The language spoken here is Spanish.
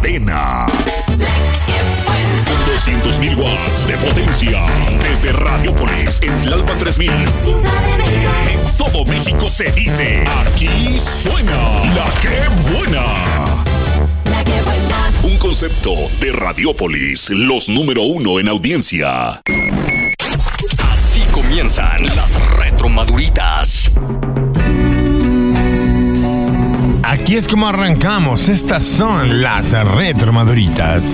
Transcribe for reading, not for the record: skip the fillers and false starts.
cadena. Con 200.000 watts de potencia. Desde Radiopolis en Tlalpan 3000. En todo México se dice, aquí suena La Que Buena. La Que Buena. Un concepto de Radiopolis, los número 1 en audiencia. Así comienzan las retromaduritas. Aquí es como arrancamos. Estas son las retromaduritas.